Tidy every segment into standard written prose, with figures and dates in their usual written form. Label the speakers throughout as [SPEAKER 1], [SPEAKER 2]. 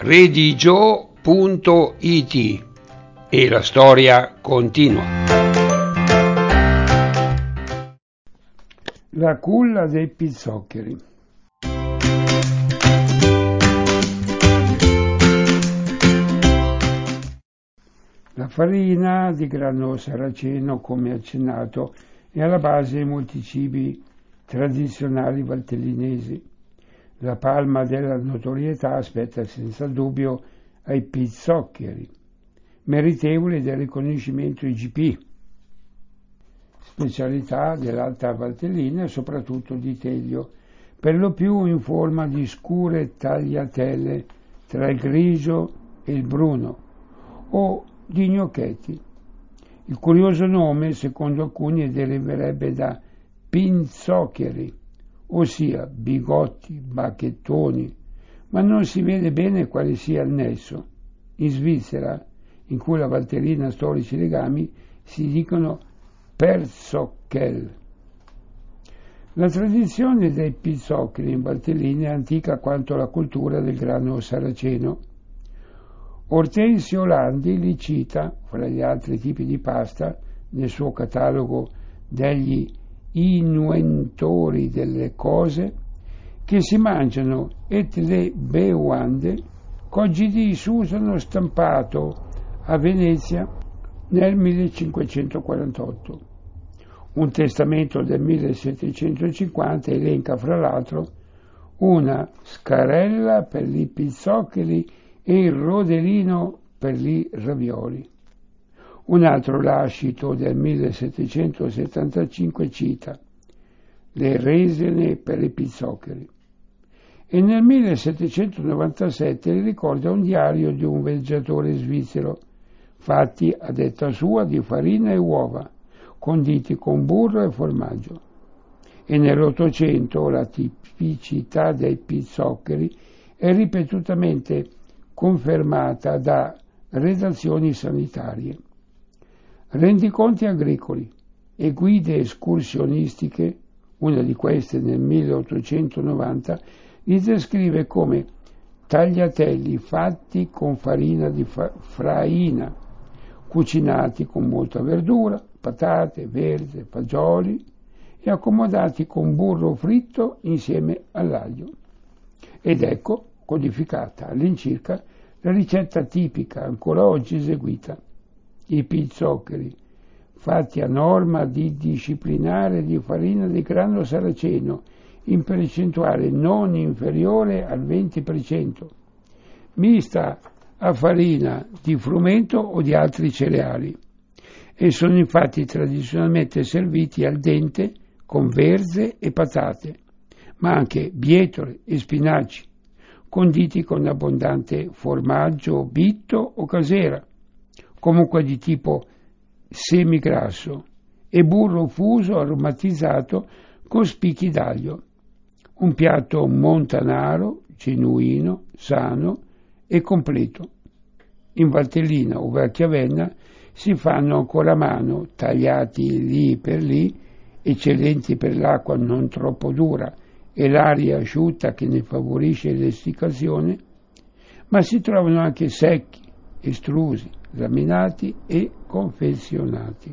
[SPEAKER 1] redigio.it e la storia continua.
[SPEAKER 2] La culla dei pizzoccheri. La farina di grano saraceno, come accennato, è alla base di molti cibi tradizionali valtellinesi. La palma della notorietà spetta senza dubbio ai pizzoccheri, meritevoli del riconoscimento IGP, specialità dell'Alta Valtellina e soprattutto di Teglio, per lo più in forma di scure tagliatelle tra il grigio e il bruno, o di gnocchetti. Il curioso nome, secondo alcuni, deriverebbe da pinzoccheri, ossia bigotti, bacchettoni, ma non si vede bene quale sia il nesso. In Svizzera, in cui la Valtellina ha storici legami, si dicono Perzockel. La tradizione dei pizzoccheri in Valtellina è antica quanto la cultura del grano saraceno. Ortensio Landi li cita, fra gli altri tipi di pasta, nel suo catalogo degli inventori delle cose, che si mangiano et le bevande, qu'oggi di s'usano stampato a Venezia nel 1548. Un testamento del 1750 elenca fra l'altro una scarella per i pizzoccheri e il rodellino per i ravioli. Un altro lascito del 1775 cita le resine per i pizzoccheri. E nel 1797 ricorda un diario di un viaggiatore svizzero, fatti a detta sua di farina e uova, conditi con burro e formaggio. E nell'Ottocento la tipicità dei pizzoccheri è ripetutamente confermata da redazioni sanitarie. Rendiconti agricoli e guide escursionistiche, una di queste nel 1890, li descrive come tagliatelli fatti con farina di fraina, cucinati con molta verdura, patate, verze, fagioli e accomodati con burro fritto insieme all'aglio. Ed ecco codificata all'incirca la ricetta tipica ancora oggi eseguita. I pizzoccheri, fatti a norma di disciplinare di farina di grano saraceno in percentuale non inferiore al 20%, mista a farina di frumento o di altri cereali, e sono infatti tradizionalmente serviti al dente con verze e patate, ma anche bietole e spinaci, conditi con abbondante formaggio bitto o casera, comunque di tipo semigrasso, e burro fuso aromatizzato con spicchi d'aglio. Un piatto montanaro, genuino, sano e completo. In Valtellina o a Chiavenna si fanno ancora a mano, tagliati lì per lì, eccellenti per l'acqua non troppo dura e l'aria asciutta che ne favorisce l'essiccazione, ma si trovano anche secchi, estrusi, laminati e confezionati.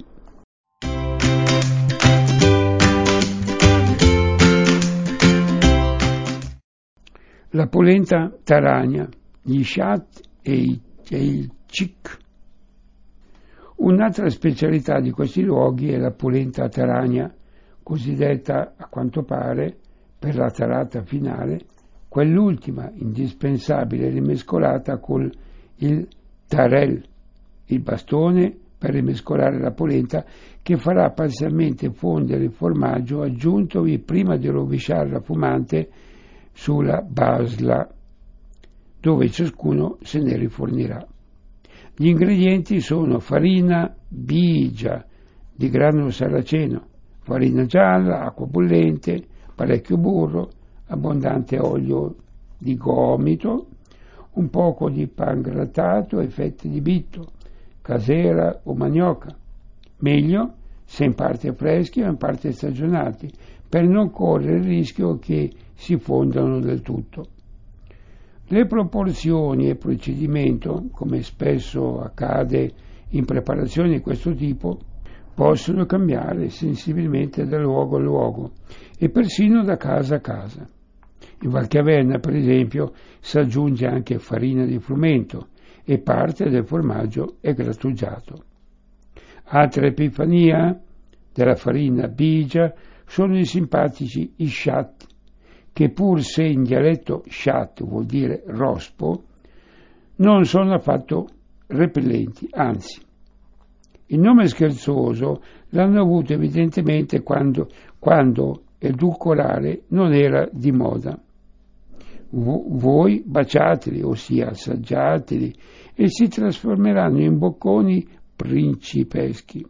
[SPEAKER 2] La polenta taragna, gli sciat e il cic. Un'altra specialità di questi luoghi è la polenta taragna, cosiddetta a quanto pare per la tarata finale, quell'ultima indispensabile rimescolata con il tarel, il bastone per rimescolare la polenta che farà parzialmente fondere il formaggio aggiuntovi prima di rovesciare la fumante sulla basla, dove ciascuno se ne rifornirà. Gli ingredienti sono farina bigia di grano saraceno, farina gialla, acqua bollente, parecchio burro, abbondante olio di gomito, un poco di pan grattato e fette di bitto, casera o manioca. Meglio se in parte freschi o in parte stagionati, per non correre il rischio che si fondano del tutto. Le proporzioni e il procedimento, come spesso accade in preparazioni di questo tipo, possono cambiare sensibilmente da luogo a luogo e persino da casa a casa. In Valchiavenna, per esempio, si aggiunge anche farina di frumento e parte del formaggio è grattugiato. Altra epifania della farina bigia sono i simpatici isciat, che pur se in dialetto sciat vuol dire rospo, non sono affatto repellenti, anzi. Il nome scherzoso l'hanno avuto evidentemente quando edulcorare non era di moda. Voi baciateli, ossia assaggiateli, e si trasformeranno in bocconi principeschi.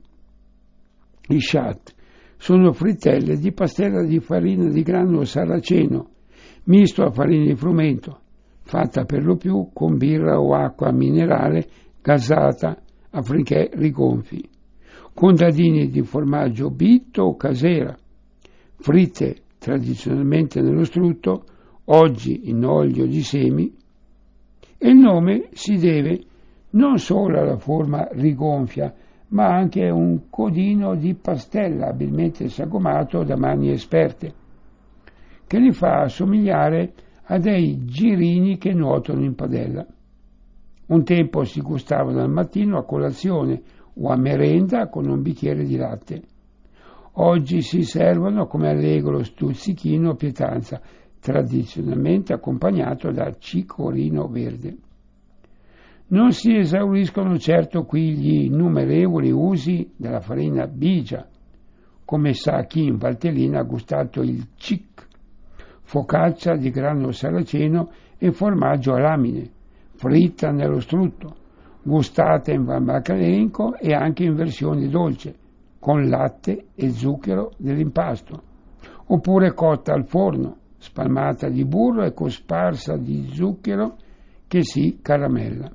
[SPEAKER 2] I sciat sono frittelle di pastella di farina di grano saraceno, misto a farina di frumento, fatta per lo più con birra o acqua minerale gasata affinché rigonfi, con dadini di formaggio bitto o casera, fritte tradizionalmente nello strutto, oggi in olio di semi, e il nome si deve non solo alla forma rigonfia, ma anche a un codino di pastella abilmente sagomato da mani esperte, che li fa assomigliare a dei girini che nuotano in padella. Un tempo si gustavano al mattino a colazione o a merenda con un bicchiere di latte. Oggi si servono come allegro stuzzichino o pietanza, tradizionalmente accompagnato da cicorino verde. Non si esauriscono certo qui gli innumerevoli usi della farina bigia, come sa chi in Valtellina ha gustato il cic, focaccia di grano saraceno e formaggio a lamine, fritta nello strutto, gustata in Valmacalenco e anche in versione dolce, con latte e zucchero dell'impasto, oppure cotta al forno, spalmata di burro e cosparsa di zucchero che si caramella.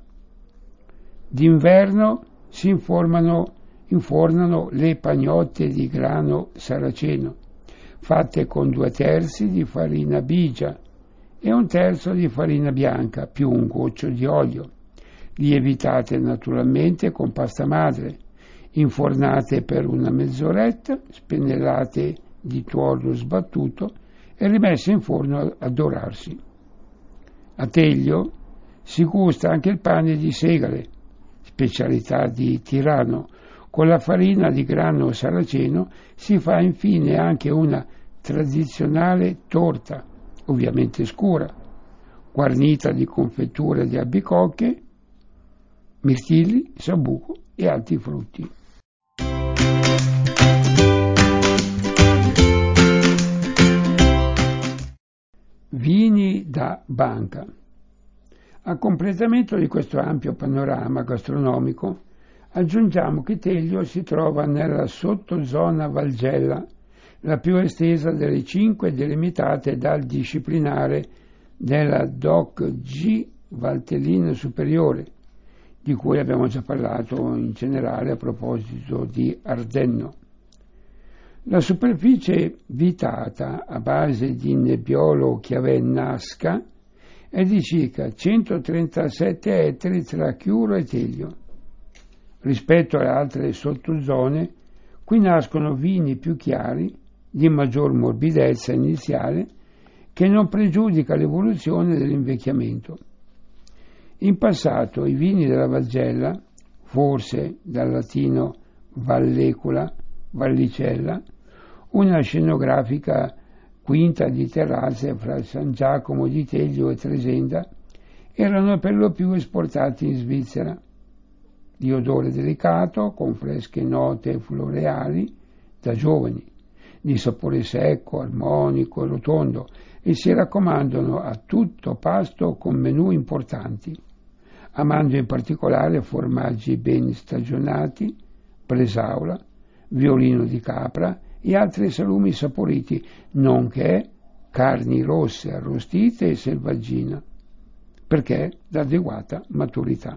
[SPEAKER 2] D'inverno si infornano le pagnotte di grano saraceno, fatte con 2/3 di farina bigia e 1/3 di farina bianca più un goccio di olio, lievitate naturalmente con pasta madre, infornate per una mezz'oretta, spennellate di tuorlo sbattuto e rimesse in forno a dorarsi. A Teglio si gusta anche il pane di segale, specialità di Tirano. Con la farina di grano saraceno si fa infine anche una tradizionale torta, ovviamente scura, guarnita di confetture di albicocche, mirtilli, sambuco e altri frutti. Vini da banca. A completamento di questo ampio panorama gastronomico, aggiungiamo che Teglio si trova nella sottozona Valgella, la più estesa delle 5 delimitate dal disciplinare della DOC G Valtellina Superiore, di cui abbiamo già parlato in generale a proposito di Ardenno. La superficie vitata a base di Nebbiolo Chiavenna-Asca è di circa 137 ettari tra Chiuro e Teglio. Rispetto alle altre sottozone, qui nascono vini più chiari, di maggior morbidezza iniziale, che non pregiudica l'evoluzione dell'invecchiamento. In passato i vini della Valgella, forse dal latino vallecula, vallicella, una scenografica quinta di terrazze fra San Giacomo di Teglio e Tresenda, erano per lo più esportati in Svizzera. Di odore delicato, con fresche note floreali, da giovani, di sapore secco, armonico e rotondo, e si raccomandano a tutto pasto con menù importanti, amando in particolare formaggi ben stagionati, bresaola, violino di capra e altri salumi saporiti, nonché carni rosse arrostite e selvaggina, perché d'adeguata maturità.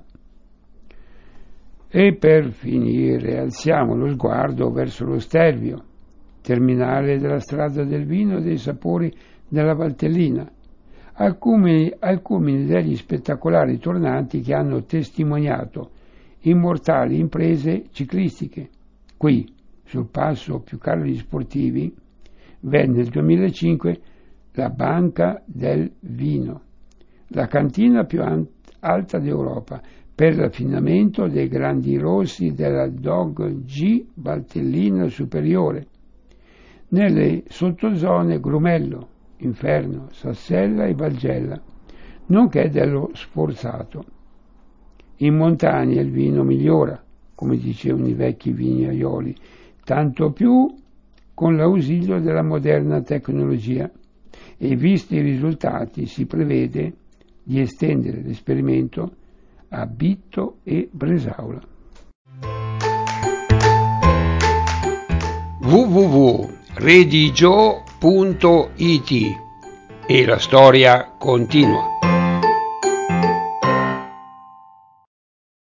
[SPEAKER 2] E per finire alziamo lo sguardo verso lo Stelvio, terminale della strada del vino e dei sapori della Valtellina, al culmine degli spettacolari tornanti che hanno testimoniato immortali imprese ciclistiche. Qui, sul passo più caro degli sportivi, venne nel 2005 la Banca del Vino, la cantina più alta d'Europa, per l'affinamento dei grandi rossi della DOG G Valtellina Superiore, nelle sottozone Grumello, Inferno, Sassella e Valgella, nonché dello Sforzato. In montagna il vino migliora, come dicevano i vecchi vignaioli, tanto più con l'ausilio della moderna tecnologia, e visti i risultati si prevede di estendere l'esperimento a Bitto e Bresaula.
[SPEAKER 1] www.redigio.it e la storia continua.